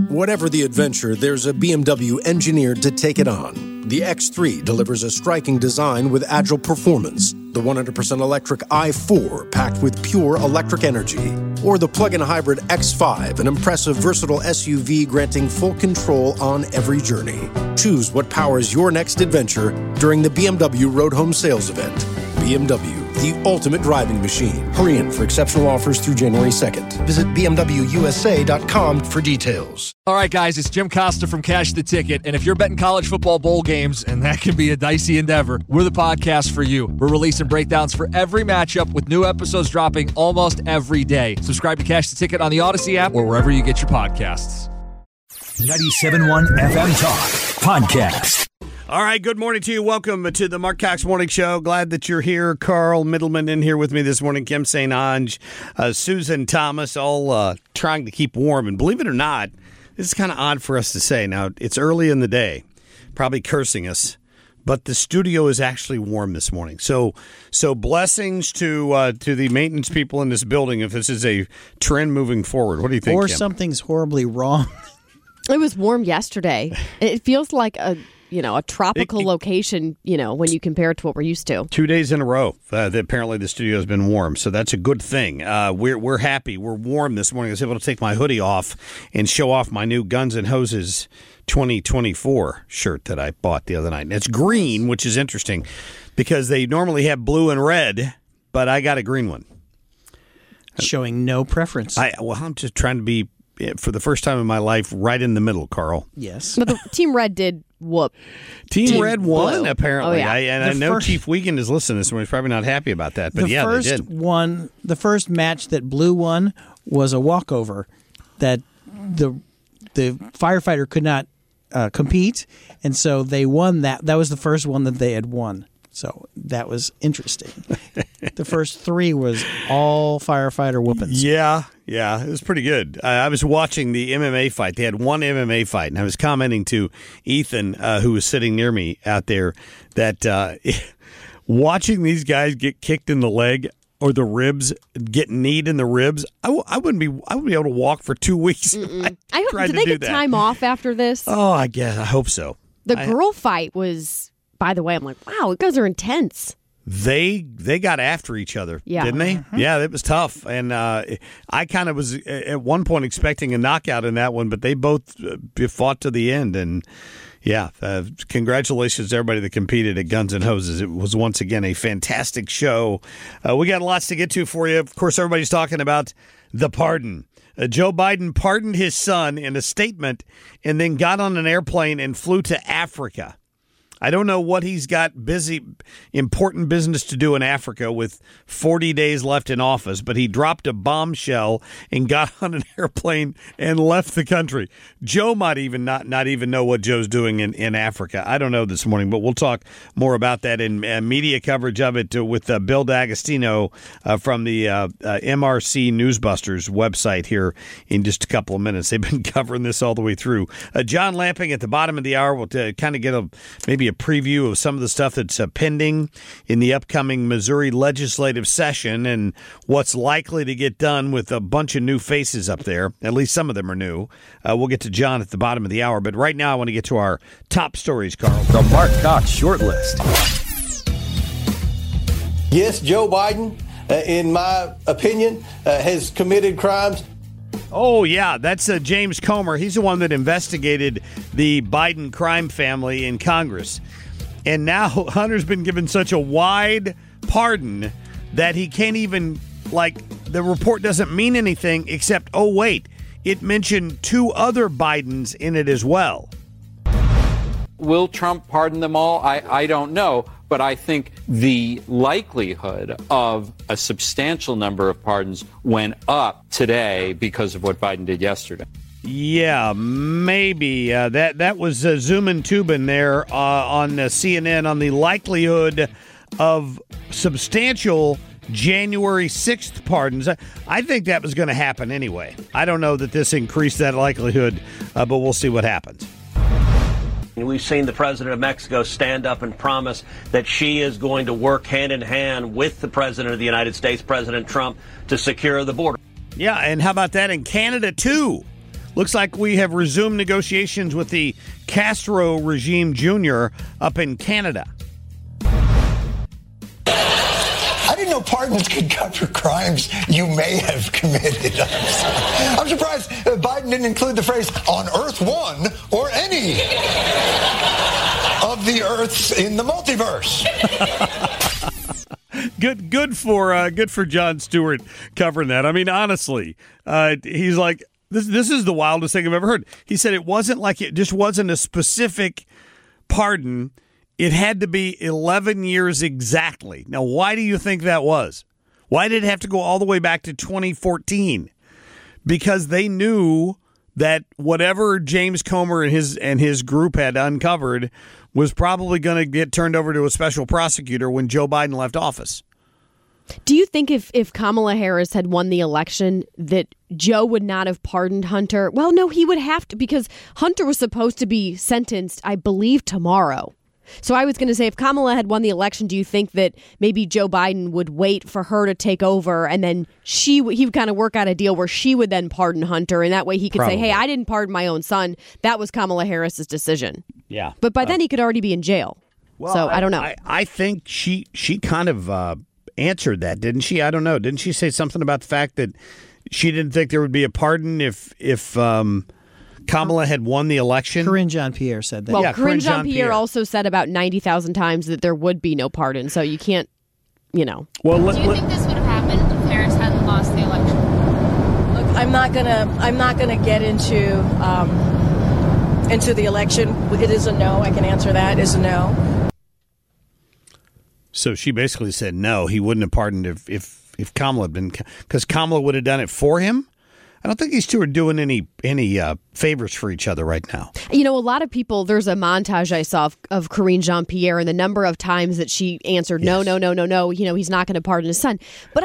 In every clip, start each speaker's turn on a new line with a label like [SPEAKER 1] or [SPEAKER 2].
[SPEAKER 1] Whatever the adventure, there's a BMW engineered to take it on. The X3 delivers a striking design with agile performance. The 100% electric i4 packed with pure electric energy. Or the plug-in hybrid X5, an impressive, versatile SUV granting full control on every journey. Choose what powers your next adventure during the BMW Road Home Sales Event. BMW, the ultimate driving machine. Hurry in for exceptional offers through January 2nd. Visit BMWUSA.com for details.
[SPEAKER 2] All right, guys, it's Jim Costa from Cash the Ticket. And if you're betting college football bowl games, and that can be a dicey endeavor, we're the podcast for you. We're releasing breakdowns for every matchup with new episodes dropping almost every day. Subscribe to Cash the Ticket on the Odyssey app or wherever you get your podcasts.
[SPEAKER 3] 97.1 FM Talk Podcast.
[SPEAKER 4] All right, good morning to you. Welcome to the Mark Cox Morning Show. Glad that you're here. Carl Middleman in here with me this morning. Kim St. Ange, Susan Thomas, all trying to keep warm. And believe it or not, this is kind of odd for us to say. Now, it's early in the day, probably cursing us, but the studio is actually warm this morning. So blessings to the maintenance people in this building if this is a trend moving forward. What do you think,
[SPEAKER 5] Or
[SPEAKER 4] Kim?
[SPEAKER 5] something's horribly wrong.
[SPEAKER 6] It was warm yesterday. It feels like a tropical location, when you compare it to what we're used to.
[SPEAKER 4] 2 days in a row that apparently the studio has been warm, so that's a good thing. We're happy. We're warm this morning. I was able to take my hoodie off and show off my new Guns N' Hoses 2024 shirt that I bought the other night. And it's green, which is interesting because they normally have blue and red, but I got a green one.
[SPEAKER 5] Showing no preference.
[SPEAKER 4] I'm just trying to be, for the first time in my life, right in the middle, Carl.
[SPEAKER 5] Yes.
[SPEAKER 6] But the Team Red did whoop.
[SPEAKER 4] Team Red won,
[SPEAKER 6] Blue.
[SPEAKER 4] apparently.
[SPEAKER 6] Oh, yeah.
[SPEAKER 4] I know Chief Wiegand is listening to this one. He's probably not happy about that, but they did.
[SPEAKER 5] The first match that Blue won was a walkover that the firefighter could not compete, and so they won that. That was the first one that they had won. So that was interesting. The first three was all firefighter whoopings.
[SPEAKER 4] Yeah, it was pretty good. I was watching the MMA fight. They had one MMA fight, and I was commenting to Ethan, who was sitting near me out there, that watching these guys get kicked in the leg or the ribs, get kneed in the ribs, I wouldn't be able to walk for 2 weeks.
[SPEAKER 6] Did they get time off after this?
[SPEAKER 4] Oh, I guess. I hope so.
[SPEAKER 6] The girl fight was, by the way, I'm like, wow, you guys are intense.
[SPEAKER 4] They got after each other, didn't they? Mm-hmm. Yeah, it was tough. And I kind of was at one point expecting a knockout in that one, but they both fought to the end. And, yeah, congratulations to everybody that competed at Guns N' Hoses. It was, once again, a fantastic show. We got lots to get to for you. Of course, everybody's talking about the pardon. Joe Biden pardoned his son in a statement and then got on an airplane and flew to Africa. I don't know what he's got important business to do in Africa with 40 days left in office, but he dropped a bombshell and got on an airplane and left the country. Joe might even not even know what Joe's doing in Africa. I don't know this morning, but we'll talk more about that in media coverage of it with Bill D'Agostino from the MRC Newsbusters website here in just a couple of minutes. They've been covering this all the way through. John Lamping at the bottom of the hour will kind of get maybe a preview of some of the stuff that's pending in the upcoming Missouri legislative session and what's likely to get done with a bunch of new faces up there. At least some of them are new. We'll get to John at the bottom of the hour. But right now I want to get to our top stories, Carl.
[SPEAKER 3] The Mark Cox Shortlist.
[SPEAKER 7] Yes, Joe Biden, in my opinion, has committed crimes.
[SPEAKER 4] Oh, yeah, that's James Comer. He's the one that investigated the Biden crime family in Congress. And now Hunter's been given such a wide pardon that he can't even, the report doesn't mean anything except, oh, wait, it mentioned two other Bidens in it as well.
[SPEAKER 8] Will Trump pardon them all? I don't know. But I think the likelihood of a substantial number of pardons went up today because of what Biden did yesterday.
[SPEAKER 4] Yeah, maybe. That was Zuman Tubin there on CNN on the likelihood of substantial January 6th pardons. I think that was going to happen anyway. I don't know that this increased that likelihood, but we'll see what happens.
[SPEAKER 9] We've seen the president of Mexico stand up and promise that she is going to work hand in hand with the president of the United States, President Trump, to secure the border.
[SPEAKER 4] Yeah, and how about that in Canada, too? Looks like we have resumed negotiations with the Castro regime Jr. up in Canada.
[SPEAKER 10] I didn't know pardons could cover crimes you may have committed. I'm surprised Biden didn't include the phrase on Earth 1 or any of the Earths in the multiverse.
[SPEAKER 4] Good for Jon Stewart covering that. I mean, honestly, he's like, this is the wildest thing I've ever heard. He said it wasn't like it just wasn't a specific pardon. It had to be 11 years exactly. Now, why do you think that was? Why did it have to go all the way back to 2014? Because they knew that whatever James Comer and his group had uncovered was probably going to get turned over to a special prosecutor when Joe Biden left office.
[SPEAKER 6] Do you think if Kamala Harris had won the election that Joe would not have pardoned Hunter? Well, no, he would have to, because Hunter was supposed to be sentenced, I believe, tomorrow. So I was going to say, if Kamala had won the election, do you think that maybe Joe Biden would wait for her to take over, and then he would kind of work out a deal where she would then pardon Hunter, and that way he could say, hey, I didn't pardon my own son. That was Kamala Harris's decision.
[SPEAKER 4] Yeah.
[SPEAKER 6] But by then he could already be in jail.
[SPEAKER 4] Well,
[SPEAKER 6] so I don't know.
[SPEAKER 4] I think she kind of answered that, didn't she? I don't know. Didn't she say something about the fact that she didn't think there would be a pardon if Kamala had won the election?
[SPEAKER 5] Karine Jean-Pierre said that.
[SPEAKER 6] Well, yeah, Karine Jean-Pierre also said about 90,000 times that there would be no pardon, so you can't, Well,
[SPEAKER 11] do you think this would have happened if Harris hadn't lost the election?
[SPEAKER 12] Look, I'm not gonna get into the election. It is a no. I can answer that. It is a no.
[SPEAKER 4] So she basically said no. He wouldn't have pardoned if Kamala had been, because Kamala would have done it for him. I don't think these two are doing any favors for each other right now.
[SPEAKER 6] A lot of people, there's a montage I saw of Karine Jean-Pierre and the number of times that she answered, no, he's not going to pardon his son. But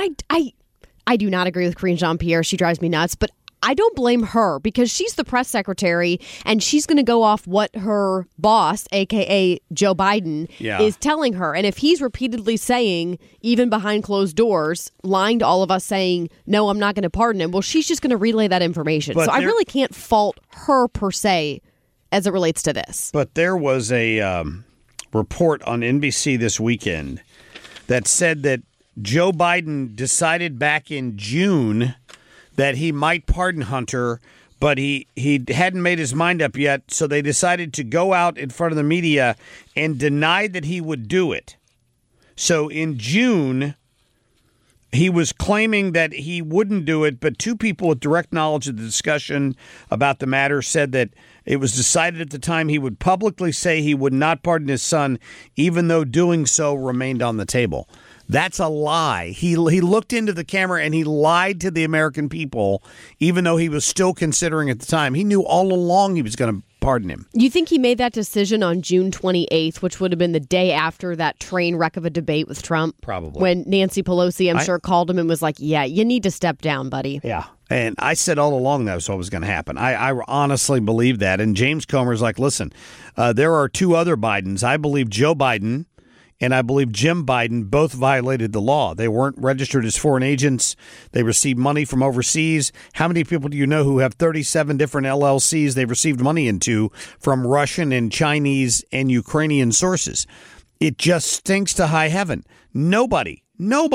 [SPEAKER 6] I do not agree with Karine Jean-Pierre. She drives me nuts. But I don't blame her, because she's the press secretary and she's going to go off what her boss, a.k.a. Joe Biden, is telling her. And if he's repeatedly saying, even behind closed doors, lying to all of us saying, no, I'm not going to pardon him, well, she's just going to relay that information. But I really can't fault her per se as it relates to this.
[SPEAKER 4] But there was a report on NBC this weekend that said that Joe Biden decided back in June that he might pardon Hunter, but he hadn't made his mind up yet, so they decided to go out in front of the media and deny that he would do it. So in June, he was claiming that he wouldn't do it, but two people with direct knowledge of the discussion about the matter said that it was decided at the time he would publicly say he would not pardon his son, even though doing so remained on the table. That's a lie. He looked into the camera and he lied to the American people, even though he was still considering at the time. He knew all along he was going to pardon him.
[SPEAKER 6] You think he made that decision on June 28th, which would have been the day after that train wreck of a debate with Trump?
[SPEAKER 4] Probably.
[SPEAKER 6] When Nancy Pelosi, I'm sure, called him and was like, yeah, you need to step down, buddy.
[SPEAKER 4] Yeah. And I said all along that was what was going to happen. I honestly believe that. And James Comer's like, listen, there are two other Bidens. I believe Joe Biden and I believe Jim Biden both violated the law. They weren't registered as foreign agents. They received money from overseas. How many people do you know who have 37 different LLCs they've received money into from Russian and Chinese and Ukrainian sources? It just stinks to high heaven. Nobody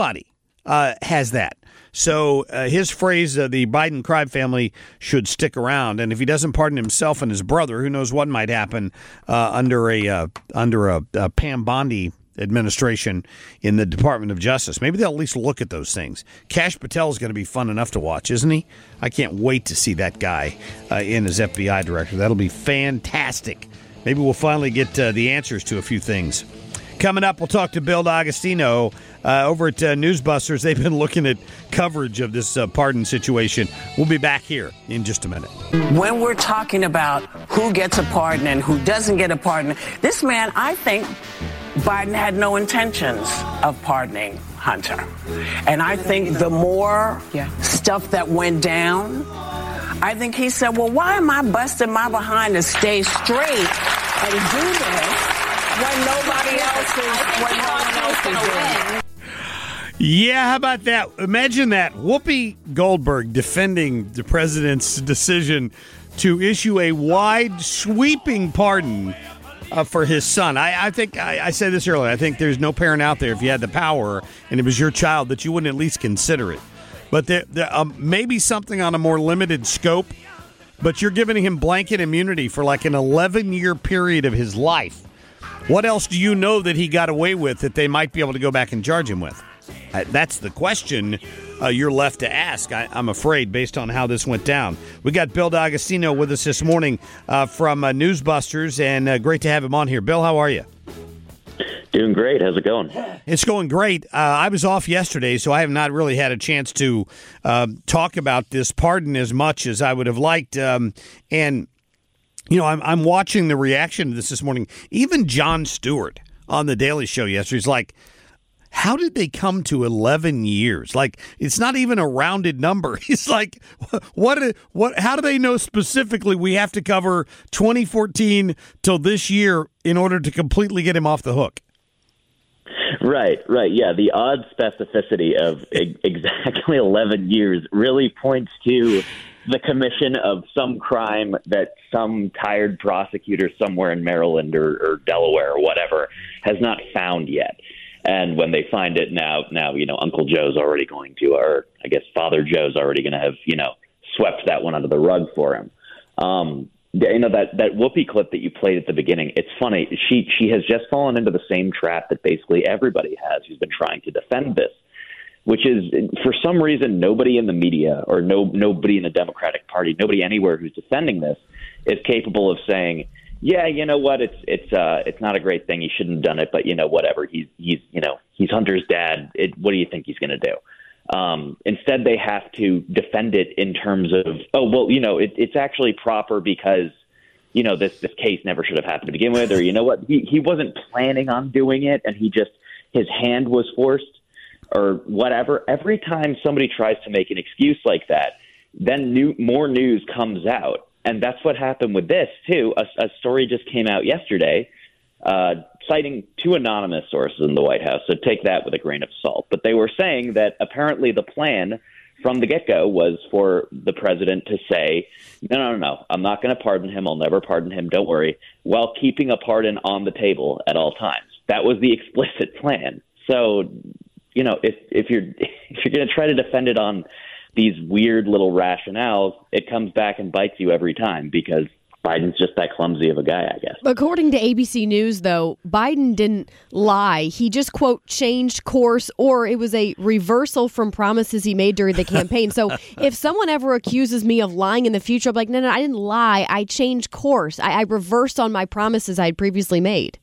[SPEAKER 4] has that. So his phrase, the Biden crime family should stick around. And if he doesn't pardon himself and his brother, who knows what might happen under a Pam Bondi administration in the Department of Justice. Maybe they'll at least look at those things. Kash Patel is going to be fun enough to watch, isn't he? I can't wait to see that guy in as FBI director. That'll be fantastic. Maybe we'll finally get the answers to a few things. Coming up, we'll talk to Bill D'Agostino over at Newsbusters. They've been looking at coverage of this pardon situation. We'll be back here in just a minute.
[SPEAKER 13] When we're talking about who gets a pardon and who doesn't get a pardon, this man, I think Biden had no intentions of pardoning Hunter. And I think the more stuff that went down, I think he said, well, why am I busting my behind to stay straight and do this when nobody else is doing it?
[SPEAKER 4] Yeah, how about that? Imagine that. Whoopi Goldberg defending the president's decision to issue a wide, sweeping pardon for his son. I think I said this earlier. I think there's no parent out there, if you had the power and it was your child, that you wouldn't at least consider it. But there maybe something on a more limited scope, but you're giving him blanket immunity for like an 11-year period of his life. What else do you know that he got away with that they might be able to go back and charge him with? That's the question you're left to ask, I'm afraid, based on how this went down. We got Bill D'Agostino with us this morning from Newsbusters, and great to have him on here. Bill, how are you?
[SPEAKER 14] Doing great. How's it going?
[SPEAKER 4] It's going great. I was off yesterday, so I have not really had a chance to talk about this pardon as much as I would have liked. And, you know, I'm watching the reaction to this morning. Even Jon Stewart on The Daily Show yesterday is like, how did they come to 11 years? Like, it's not even a rounded number. He's like, what? How do they know specifically we have to cover 2014 till this year in order to completely get him off the hook?
[SPEAKER 14] Right. Yeah, the odd specificity of exactly 11 years really points to the commission of some crime that some tired prosecutor somewhere in Maryland or Delaware or whatever has not found yet. And when they find it now, you know, Uncle Joe's already going to, or I guess Father Joe's already going to have, you know, swept that one under the rug for him. You know, that Whoopi clip that you played at the beginning, it's funny. She has just fallen into the same trap that basically everybody has who's been trying to defend this, which is, for some reason, nobody in the media or nobody in the Democratic Party, nobody anywhere who's defending this is capable of saying, yeah, you know what? It's not a great thing. He shouldn't have done it, but you know, whatever. He's Hunter's dad. What do you think he's going to do? Instead, they have to defend it in terms of, oh, well, you know, it's actually proper because, you know, this case never should have happened to begin with, or you know what? He wasn't planning on doing it, and his hand was forced, or whatever. Every time somebody tries to make an excuse like that, then more news comes out. And that's what happened with this, too. A story just came out yesterday citing two anonymous sources in the White House, so take that with a grain of salt. But they were saying that apparently the plan from the get-go was for the president to say, no, I'm not going to pardon him. I'll never pardon him. Don't worry, while keeping a pardon on the table at all times. That was the explicit plan. So, you know, if you're going to try to defend it on these weird little rationales, it comes back and bites you every time because Biden's just that clumsy of a guy, I guess.
[SPEAKER 6] According to ABC News, though, Biden didn't lie. He just, quote, changed course, or it was a reversal from promises he made during the campaign. So if someone ever accuses me of lying in the future, I'm like, no, I didn't lie. I changed course. I reversed on my promises I had previously made.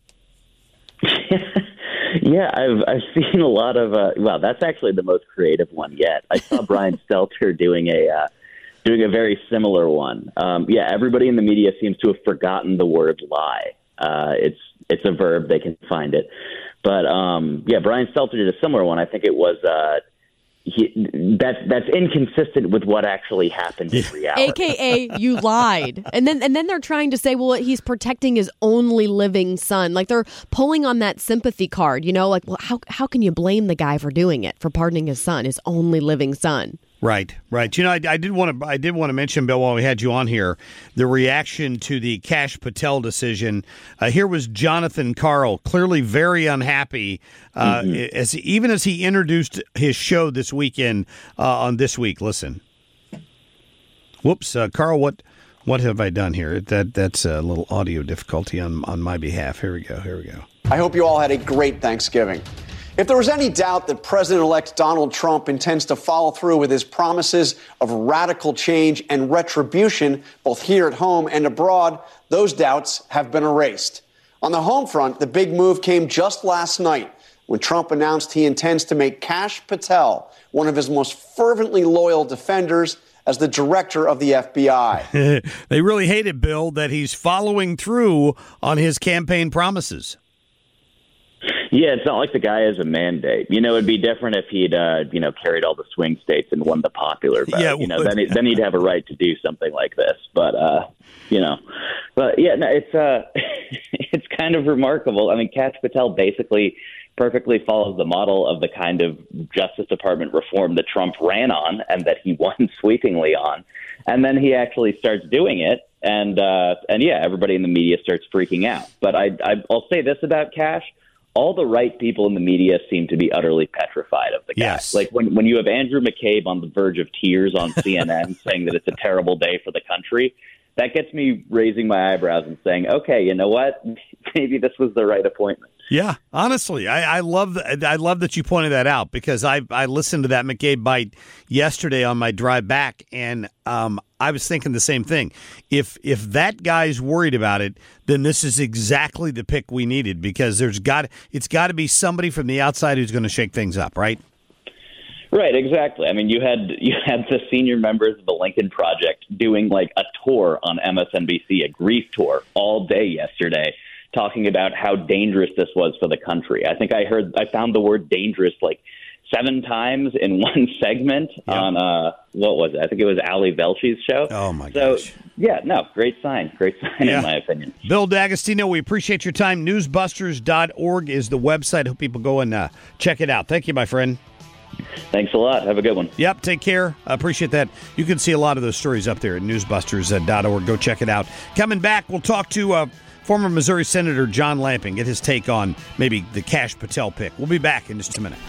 [SPEAKER 14] Yeah, I've seen a lot of. Well, that's actually the most creative one yet. I saw Brian Stelter doing a very similar one. Yeah, everybody in the media seems to have forgotten the word lie. It's a verb; they can find it. But yeah, Brian Stelter did a similar one. I think it was. That's inconsistent with what actually happened in reality.
[SPEAKER 6] AKA, you lied. And then they're trying to say, well, he's protecting his only living son. Like, they're pulling on that sympathy card, you know, like, well, how can you blame the guy for doing it, for pardoning his son, his only living son?
[SPEAKER 4] Right. You know, I did want to mention, Bill, while we had you on here, the reaction to the Kash Patel decision. Here was Jonathan Karl, clearly very unhappy, as he introduced his show this weekend on This Week. Listen. Whoops, Karl, what have I done here? That's a little audio difficulty on my behalf. Here we go.
[SPEAKER 15] I hope you all had a great Thanksgiving. If there was any doubt that President-elect Donald Trump intends to follow through with his promises of radical change and retribution, both here at home and abroad, those doubts have been erased. On the home front, the big move came just last night when Trump announced he intends to make Kash Patel one of his most fervently loyal defenders as the director of the FBI.
[SPEAKER 4] They really hate it, Bill, that he's following through on his campaign promises.
[SPEAKER 14] Yeah, it's not like the guy has a mandate. You know, it'd be different if he'd, carried all the swing states and won the popular vote.
[SPEAKER 4] Yeah,
[SPEAKER 14] then he'd have a right to do something like this. But, it's kind of remarkable. I mean, Kash Patel basically perfectly follows the model of the kind of Justice Department reform that Trump ran on and that he won sweepingly on. And then he actually starts doing it. And yeah, everybody in the media starts freaking out. But I'll say this about Kash. All the right people in the media seem to be utterly petrified of the guy.
[SPEAKER 4] Yes.
[SPEAKER 14] Like when you have Andrew McCabe on the verge of tears on CNN saying that it's a terrible day for the country, that gets me raising my eyebrows and saying, okay, you know what? Maybe this was the right appointment.
[SPEAKER 4] Yeah, honestly, I love that you pointed that out, because I listened to that McCabe bite yesterday on my drive back, and I was thinking the same thing. If that guy's worried about it, then this is exactly the pick we needed, because it's got to be somebody from the outside who's going to shake things up, right?
[SPEAKER 14] Right, exactly. I mean, you had the senior members of the Lincoln Project doing like a tour on MSNBC, a grief tour all day yesterday, talking about how dangerous this was for the country. I think I found the word dangerous like 7 times in one segment on, what was it? I think it was Ali Velshi's show.
[SPEAKER 4] Oh, my gosh.
[SPEAKER 14] Yeah, no, great sign in my opinion.
[SPEAKER 4] Bill D'Agostino, we appreciate your time. Newsbusters.org is the website. Hope people go and check it out. Thank you, my friend.
[SPEAKER 14] Thanks a lot. Have a good one.
[SPEAKER 4] Yep, take care. I appreciate that. You can see a lot of those stories up there at newsbusters.org. Go check it out. Coming back, we'll talk to former Missouri Senator John Lamping, get his take on maybe the Kash Patel pick. We'll be back in just a minute.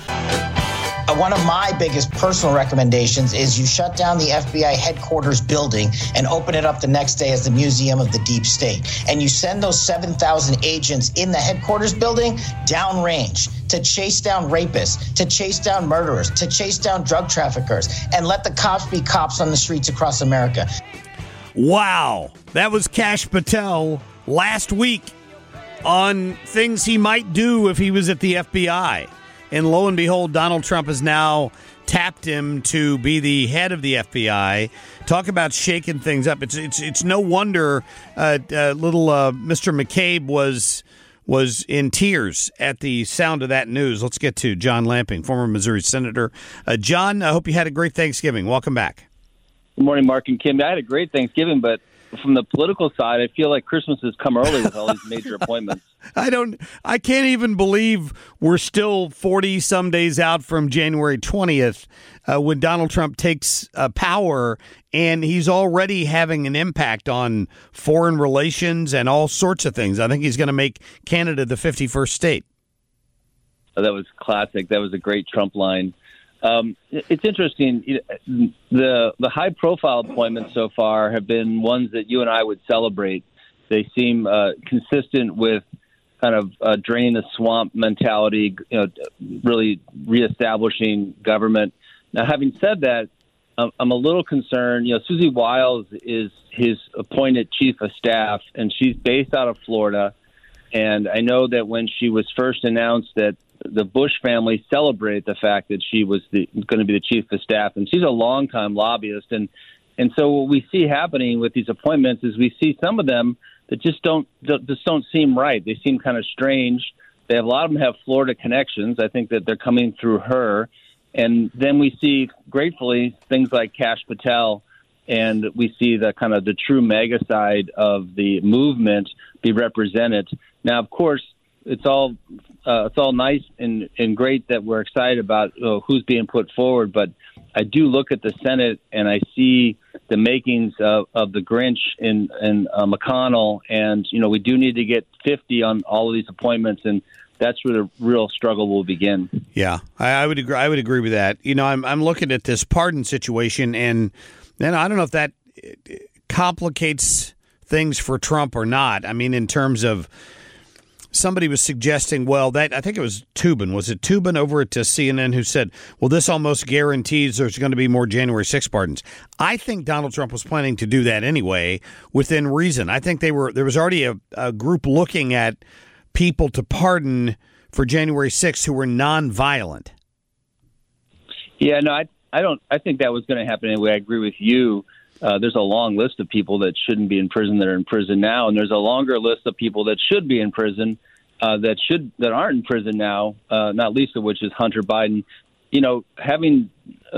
[SPEAKER 16] One of my biggest personal recommendations is you shut down the FBI headquarters building and open it up the next day as the Museum of the Deep State. And you send those 7,000 agents in the headquarters building downrange to chase down rapists, to chase down murderers, to chase down drug traffickers, and let the cops be cops on the streets across America.
[SPEAKER 4] Wow. That was Kash Patel last week on things he might do if he was at the FBI. And lo and behold, Donald Trump has now tapped him to be the head of the FBI. Talk about shaking things up. It's no wonder little Mr. McCabe was in tears at the sound of that news. Let's get to John Lamping, former Missouri Senator. John, I hope you had a great Thanksgiving. Welcome back.
[SPEAKER 17] Good morning, Mark and Kim. I had a great Thanksgiving, but from the political side, I feel like Christmas has come early with all these major appointments.
[SPEAKER 4] I can't even believe we're still 40 some days out from January 20th when Donald Trump takes power, and he's already having an impact on foreign relations and all sorts of things. I think he's going to make Canada the 51st state.
[SPEAKER 17] Oh, that was classic. That was a great Trump line. It's interesting. The high-profile appointments so far have been ones that you and I would celebrate. They seem consistent with kind of draining the swamp mentality, really reestablishing government. Now, having said that, I'm a little concerned. Susie Wiles is his appointed chief of staff, and she's based out of Florida. And I know that when she was first announced that the Bush family celebrated the fact that she was going to be the chief of staff, and she's a longtime lobbyist. And so what we see happening with these appointments is we see some of them that just don't seem right. They seem kind of strange. A lot of them have Florida connections. I think that they're coming through her. And then we see, gratefully, things like Kash Patel, and we see the kind of the true mega side of the movement be represented. Now, of course, it's all nice and great that we're excited about who's being put forward, but I do look at the Senate and I see the makings of the Grinch in McConnell, and we do need to get 50 on all of these appointments, and that's where the real struggle will begin.
[SPEAKER 4] Yeah, I would agree. I would agree with that. I'm looking at this pardon situation, and then I don't know if that complicates things for Trump or not. I mean, in terms of somebody was suggesting, I think it was Toobin. Was it Toobin over at CNN who said, well, this almost guarantees there's going to be more January 6 pardons. I think Donald Trump was planning to do that anyway, within reason. I think there was already a group looking at people to pardon for January 6th who were nonviolent.
[SPEAKER 17] Yeah, no, I think that was going to happen anyway. I agree with you. There's a long list of people that shouldn't be in prison that are in prison now, and there's a longer list of people that should be in prison that aren't in prison now, not least of which is Hunter Biden. Having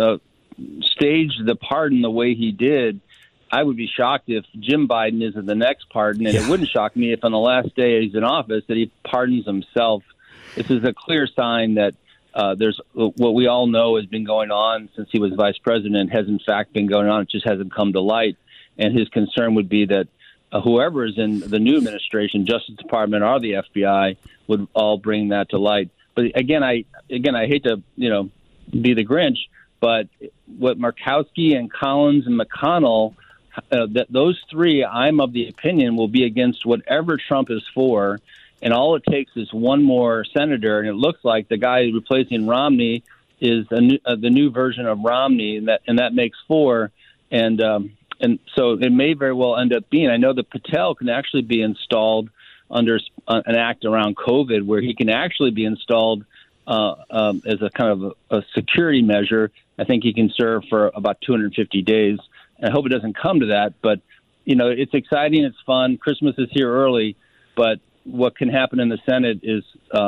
[SPEAKER 17] staged the pardon the way he did, I would be shocked if Jim Biden isn't the next pardon, and it wouldn't shock me if on the last day he's in office that he pardons himself. this is a clear sign that there's what we all know has been going on since he was vice president has in fact been going on. It just hasn't come to light. And his concern would be that whoever is in the new administration, Justice Department or the FBI, would all bring that to light. But again, I hate to be the Grinch, but what Murkowski and Collins and McConnell, those three, I'm of the opinion, will be against whatever Trump is for. And all it takes is one more senator, and it looks like the guy replacing Romney is the new version of Romney, and that makes four. And so it may very well end up being. I know that Patel can actually be installed under an act around COVID, where he can actually be installed as a kind of a security measure. I think he can serve for about 250 days. I hope it doesn't come to that, but it's exciting, it's fun. Christmas is here early, but what can happen in the Senate is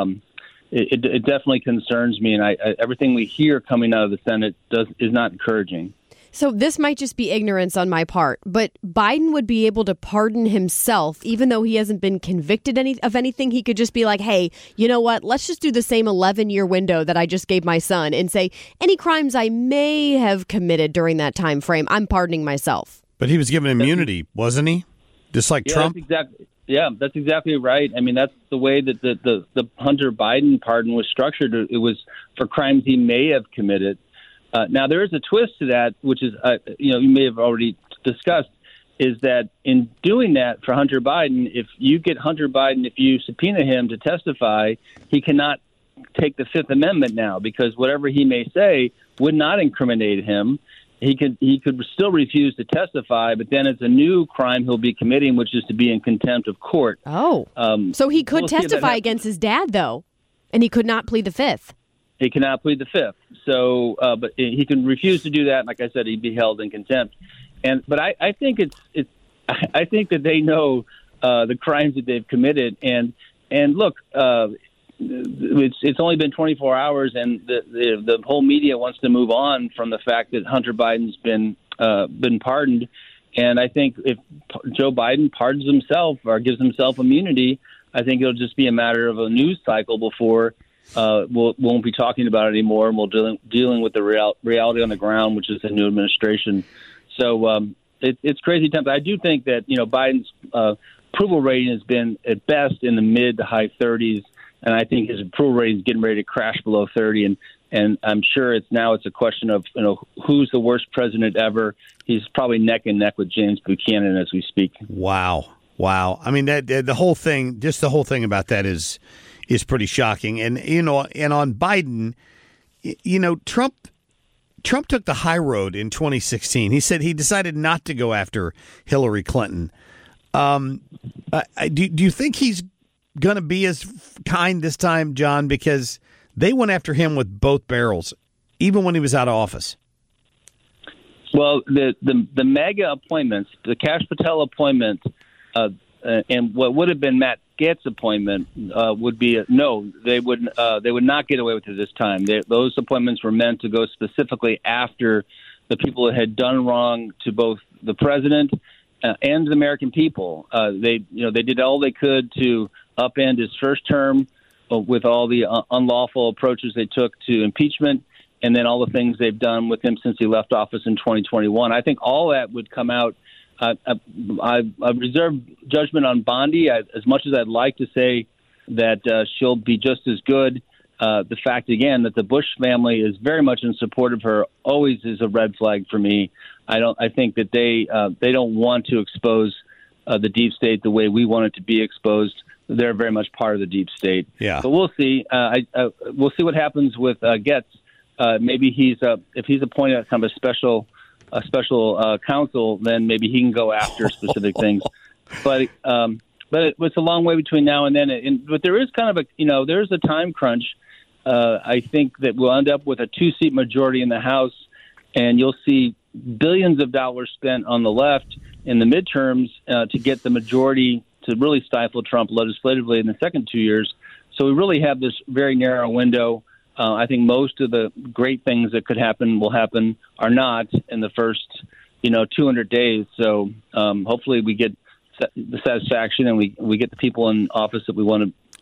[SPEAKER 17] it definitely concerns me, and everything we hear coming out of the Senate is not encouraging.
[SPEAKER 6] So this might just be ignorance on my part, but Biden would be able to pardon himself, even though he hasn't been convicted of anything. He could just be like, hey, you know what? Let's just do the same 11-year window that I just gave my son and say any crimes I may have committed during that time frame, I'm pardoning myself.
[SPEAKER 4] But he was given immunity, wasn't he? Just like Trump?
[SPEAKER 17] That's exactly right. I mean, that's the way that the Hunter Biden pardon was structured. It was for crimes he may have committed. Now, there is a twist to that, which is, you may have already discussed, is that in doing that for Hunter Biden, if you get Hunter Biden, if you subpoena him to testify, he cannot take the Fifth Amendment now, because whatever he may say would not incriminate him. He could still refuse to testify, but then it's a new crime he'll be committing, which is to be in contempt of court.
[SPEAKER 6] Oh, so he could testify against his dad, though, and he could not plead the Fifth.
[SPEAKER 17] He cannot plead the Fifth. So, but he can refuse to do that. Like I said, he'd be held in contempt. But I think I think that they know the crimes that they've committed. And look, it's only been 24 hours, and the whole media wants to move on from the fact that Hunter Biden's been pardoned. And I think if Joe Biden pardons himself or gives himself immunity, I think it'll just be a matter of a news cycle before. Won't be talking about it anymore, and we'll dealing with the reality on the ground, which is the new administration. So it's crazy times. I do think that Biden's approval rating has been at best in the mid to high 30s, and I think his approval rating is getting ready to crash below 30. And I'm sure it's a question of who's the worst president ever. He's probably neck and neck with James Buchanan as we speak.
[SPEAKER 4] Wow. I mean the whole thing about that is pretty shocking. And and on Biden, Trump took the high road in 2016. He said he decided not to go after Hillary Clinton. Do you think he's going to be as kind this time, John? Because they went after him with both barrels, even when he was out of office.
[SPEAKER 17] Well, the mega appointments, the Kash Patel appointment, and what would have been Matt Gaetz appointment would be no. They would not get away with it this time. Those appointments were meant to go specifically after the people that had done wrong to both the president and the American people. They did all they could to upend his first term with all the unlawful approaches they took to impeachment, and then all the things they've done with him since he left office in 2021. I think all that would come out. I've reserved judgment on Bondi. As much as I'd like to say that she'll be just as good, the fact, again, that the Bush family is very much in support of her always is a red flag for me. I think that they don't want to expose the deep state the way we want it to be exposed. They're very much part of the deep state.
[SPEAKER 4] Yeah.
[SPEAKER 17] But we'll see. We'll see what happens with Gaetz. Maybe if he's appointed as kind of a special counsel, then maybe he can go after specific things. But it's a long way between now and then. But there is kind of there's a time crunch. I think that we'll end up with a 2-seat majority in the House, and you'll see billions of dollars spent on the left in the midterms to get the majority to really stifle Trump legislatively in the second 2 years. So we really have this very narrow window. I think most of the great things that could happen are not in the first, 200 days. So hopefully we get the satisfaction and we get the people in office that we want to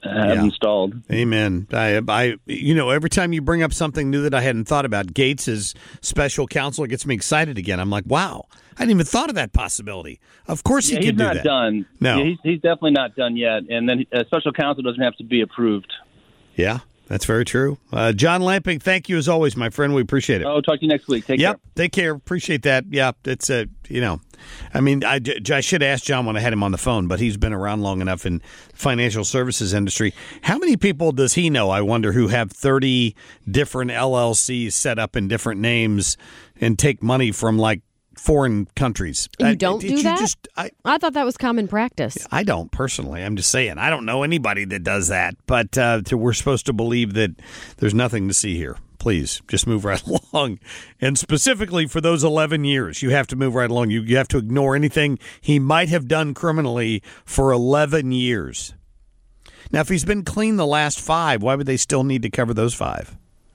[SPEAKER 17] have installed.
[SPEAKER 4] Amen. I every time you bring up something new that I hadn't thought about, Gates' special counsel, it gets me excited again. I'm like, wow, I hadn't even thought of that possibility. Of course he could do that.
[SPEAKER 17] He's not done.
[SPEAKER 4] No.
[SPEAKER 17] Yeah, he's definitely not done yet. And then special counsel doesn't have to be approved.
[SPEAKER 4] Yeah, that's very true. John Lamping, thank you as always, my friend. We appreciate it.
[SPEAKER 17] Oh, talk to you next week. Take care.
[SPEAKER 4] Take care. Appreciate that. Yeah, it's I mean, I should ask John when I had him on the phone, but he's been around long enough in financial services industry. How many people does he know, I wonder, who have 30 different LLCs set up in different names and take money from like foreign counters?
[SPEAKER 6] You don't do that? I thought that was common practice.
[SPEAKER 4] I don't personally. I'm just saying. I don't know anybody that does that, but we're supposed to believe that there's nothing to see here. Please, just move right along. And specifically for those 11 years, you have to move right along. You have to ignore anything he might have done criminally for 11 years. Now, if he's been clean the last 5, why would they still need to cover those 5?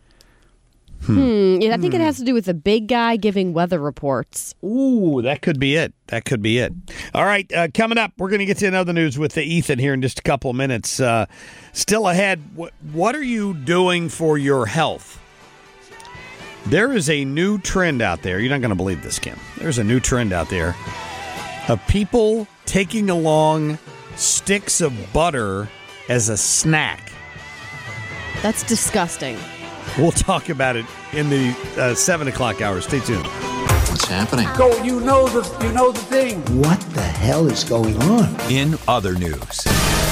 [SPEAKER 6] I think it has to do with the big guy giving weather reports.
[SPEAKER 4] Ooh, that could be it. All right, coming up, we're going to get to another news with Ethan here in just a couple of minutes. Still ahead, what are you doing for your health? There is a new trend out there. You're not going to believe this, Kim. There's a new trend out there of people taking along sticks of butter as a snack.
[SPEAKER 6] That's disgusting.
[SPEAKER 4] We'll talk about it in the 7 o'clock hour. Stay tuned.
[SPEAKER 18] What's happening?
[SPEAKER 19] Go, you know the thing.
[SPEAKER 18] What the hell is going on?
[SPEAKER 3] In other news.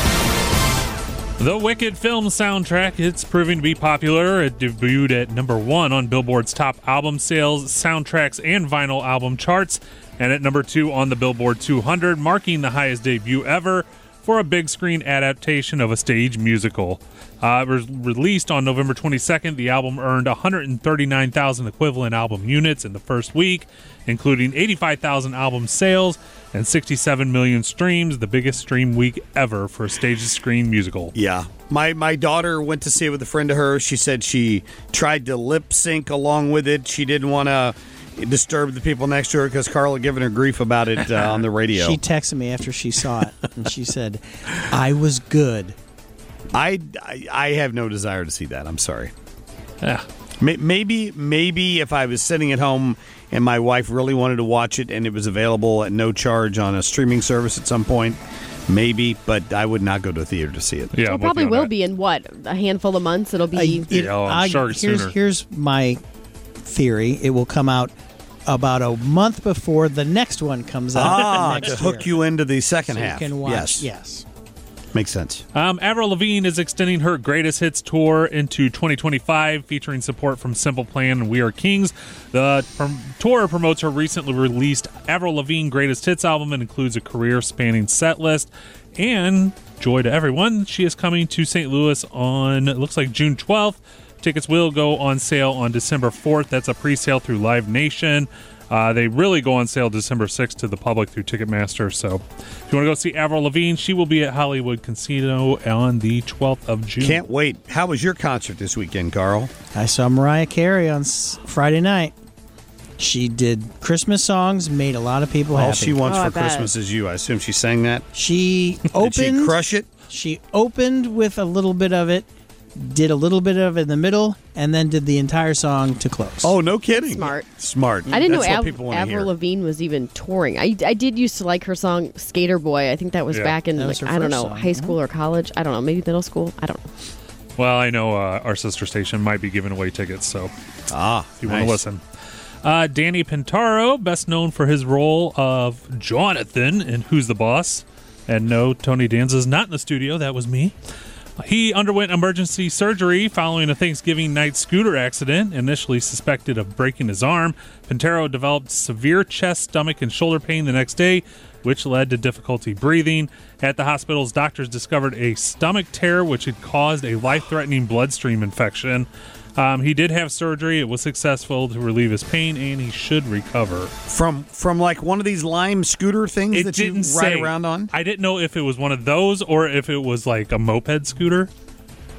[SPEAKER 20] The Wicked film soundtrack, it's proving to be popular. It debuted at number 1 on Billboard's top album sales, soundtracks, and vinyl album charts, and at number 2 on the Billboard 200, marking the highest debut ever for a big screen adaptation of a stage musical. It was released on November 22nd. The album earned 139,000 equivalent album units in the first week, including 85,000 album sales and 67 million streams, the biggest stream week ever for a stage-screen musical.
[SPEAKER 4] Yeah. My daughter went to see it with a friend of hers. She said she tried to lip sync along with it. She didn't want to disturb the people next to her because Carl had given her grief about it on the radio.
[SPEAKER 5] She texted me after she saw it, and she said, I was good.
[SPEAKER 4] I have no desire to see that. I'm sorry.
[SPEAKER 20] Yeah.
[SPEAKER 4] Maybe if I was sitting at home and my wife really wanted to watch it and it was available at no charge on a streaming service at some point, maybe, but I would not go to a theater to see it.
[SPEAKER 20] Yeah,
[SPEAKER 6] it probably will be in a handful of months. It'll be.
[SPEAKER 20] I'm sure sooner.
[SPEAKER 5] Here's my theory. It will come out about a month before the next one comes out.
[SPEAKER 4] To hook you into the second half.
[SPEAKER 5] You can watch. Yes.
[SPEAKER 4] Makes sense.
[SPEAKER 20] Avril Lavigne is extending her Greatest Hits tour into 2025, featuring support from Simple Plan and We Are Kings. The tour promotes her recently released Avril Lavigne Greatest Hits album and includes a career-spanning set list. And, joy to everyone, she is coming to St. Louis on, it looks like June 12th. Tickets will go on sale on December 4th. That's a pre-sale through Live Nation. They really go on sale December 6th to the public through Ticketmaster. So if you want to go see Avril Lavigne, she will be at Hollywood Casino on the 12th of June.
[SPEAKER 4] Can't wait. How was your concert this weekend, Carl?
[SPEAKER 5] I saw Mariah Carey on Friday night. She did Christmas songs, made a lot of people happy.
[SPEAKER 4] All she wants for Christmas is you. I assume she sang that?
[SPEAKER 5] She opened.
[SPEAKER 4] Did she crush it?
[SPEAKER 5] She opened with a little bit of it, did a little bit of it in the middle, and then did the entire song to close.
[SPEAKER 4] Oh, no kidding.
[SPEAKER 6] Smart. I didn't know Avril Lavigne was even touring. I did used to like her song Skater Boy. I think that was back in, high school or college. I don't know, maybe middle school. I don't know.
[SPEAKER 20] Well, I know our sister station might be giving away tickets, so if you want to listen. Danny Pintaro, best known for his role of Jonathan in Who's the Boss. And no, Tony Danza's not in the studio. That was me. He underwent emergency surgery following a Thanksgiving night scooter accident, initially suspected of breaking his arm. Pintaro developed severe chest, stomach, and shoulder pain the next day, which led to difficulty breathing. At the hospitals, doctors discovered a stomach tear, which had caused a life-threatening bloodstream infection. He did have surgery. It was successful to relieve his pain, and he should recover.
[SPEAKER 4] From like one of these Lime scooter things that you ride around on?
[SPEAKER 20] I didn't know if it was one of those or if it was like a moped scooter.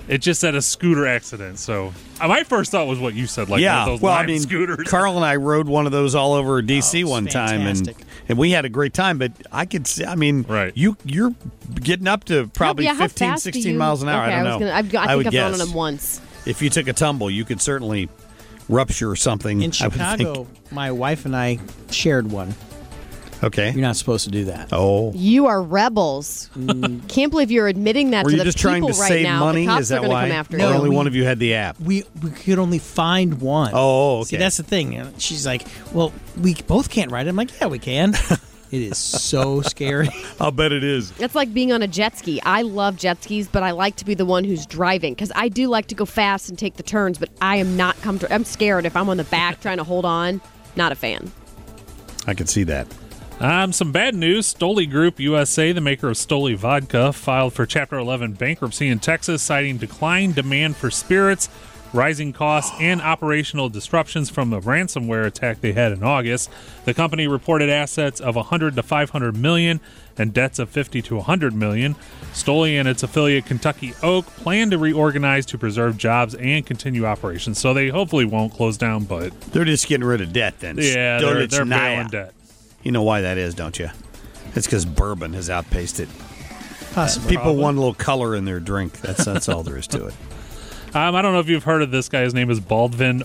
[SPEAKER 20] It just said a scooter accident. So my first thought was what you said, like one of those lime scooters.
[SPEAKER 4] Carl and I rode one of those all over D.C. one time, and we had a great time. But I could see, you're getting up to probably 15, 16 miles an hour.
[SPEAKER 6] Okay,
[SPEAKER 4] I don't know.
[SPEAKER 6] I think I've gone on them once.
[SPEAKER 4] If you took a tumble, you could certainly rupture something.
[SPEAKER 5] In Chicago, my wife and I shared one.
[SPEAKER 4] Okay.
[SPEAKER 5] You're not supposed to do that.
[SPEAKER 4] Oh.
[SPEAKER 6] You are rebels. Can't believe you're admitting that
[SPEAKER 4] Were
[SPEAKER 6] to
[SPEAKER 4] you
[SPEAKER 6] the
[SPEAKER 4] just trying
[SPEAKER 6] people
[SPEAKER 4] to
[SPEAKER 6] right
[SPEAKER 4] save
[SPEAKER 6] now.
[SPEAKER 4] money?
[SPEAKER 6] The cops
[SPEAKER 4] Is that
[SPEAKER 6] are going to
[SPEAKER 4] why?
[SPEAKER 6] come after
[SPEAKER 4] Or
[SPEAKER 6] you.
[SPEAKER 4] only one of you had the app?
[SPEAKER 5] We could only find one.
[SPEAKER 4] Oh, okay.
[SPEAKER 5] See, that's the thing. And she's like, well, we both can't ride it. I'm like, yeah, we can. It is so scary.
[SPEAKER 4] I'll bet it is.
[SPEAKER 6] It's like being on a jet ski. I love jet skis, but I like to be the one who's driving because I do like to go fast and take the turns, but I am not comfortable. I'm scared if I'm on the back trying to hold on. Not a fan.
[SPEAKER 4] I can see that.
[SPEAKER 20] Some bad news. Stoli Group USA, the maker of Stoli Vodka, filed for Chapter 11 bankruptcy in Texas, citing declined demand for spirits, rising costs, and operational disruptions from the ransomware attack they had in August. The company reported assets of $100 to $500 million and debts of $50 to $100 million. Stoli and its affiliate Kentucky Oak plan to reorganize to preserve jobs and continue operations. So they hopefully won't close down, but
[SPEAKER 4] they're just getting rid of debt then.
[SPEAKER 20] Yeah, they're bailing debt.
[SPEAKER 4] You know why that is, don't you? It's because bourbon has outpaced it.
[SPEAKER 5] Possibly.
[SPEAKER 4] People want a little color in their drink. That's all there is to it.
[SPEAKER 20] I don't know if you've heard of this guy. His name is Baldvin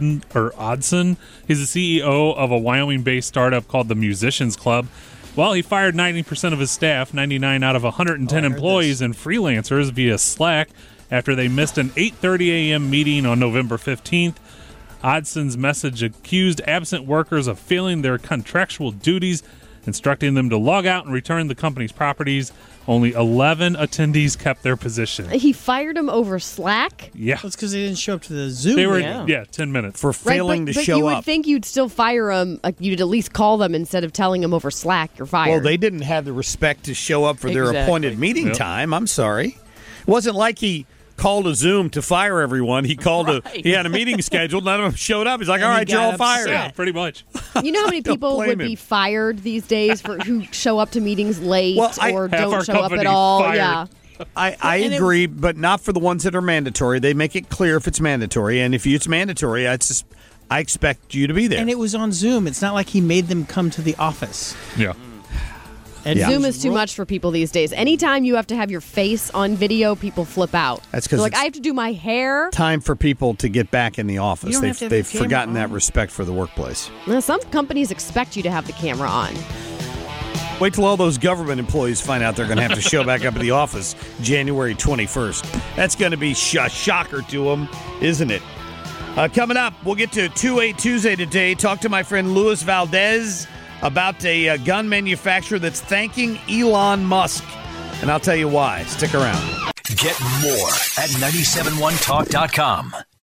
[SPEAKER 20] Odson. He's the CEO of a Wyoming-based startup called the Musicians Club. Well, he fired 90% of his staff, 99 out of 110 employees and freelancers via Slack after they missed an 8:30 a.m. meeting on November 15th. Odson's message accused absent workers of failing their contractual duties, instructing them to log out and return the company's properties. Only 11 attendees kept their position.
[SPEAKER 6] He fired them over Slack?
[SPEAKER 20] Yeah.
[SPEAKER 5] That's because they didn't show up to the Zoom.
[SPEAKER 20] They were, 10 minutes.
[SPEAKER 4] For failing to show up.
[SPEAKER 6] But you would think you'd still fire them. Like you'd at least call them instead of telling them over Slack you're fired.
[SPEAKER 4] Well, they didn't have the respect to show up for their appointed meeting time. I'm sorry. It wasn't like he called a Zoom to fire everyone. He called he had a meeting scheduled. None of them showed up. He's like, all right, you're all fired.
[SPEAKER 20] Yeah, pretty much.
[SPEAKER 6] You know how many people would be fired these days for who show up to meetings late or don't show up at all?
[SPEAKER 20] Fired.
[SPEAKER 6] Yeah.
[SPEAKER 4] I agree, but not for the ones that are mandatory. They make it clear if it's mandatory, and if it's mandatory, I expect you to be there.
[SPEAKER 5] And it was on Zoom. It's not like he made them come to the office.
[SPEAKER 20] Yeah.
[SPEAKER 6] And Zoom is too much for people these days. Anytime you have to have your face on video, people flip out.
[SPEAKER 4] That's because
[SPEAKER 6] I have to do my hair.
[SPEAKER 4] Time for people to get back in the office. They've forgotten that respect for the workplace.
[SPEAKER 6] Now, some companies expect you to have the camera on.
[SPEAKER 4] Wait till all those government employees find out they're going to have to show back up at the office January 21st. That's going to be a shocker to them, isn't it? Coming up, we'll get to 2-8 Tuesday today. Talk to my friend Luis Valdez about a gun manufacturer that's thanking Elon Musk. And I'll tell you why. Stick around.
[SPEAKER 3] Get more at 971talk.com.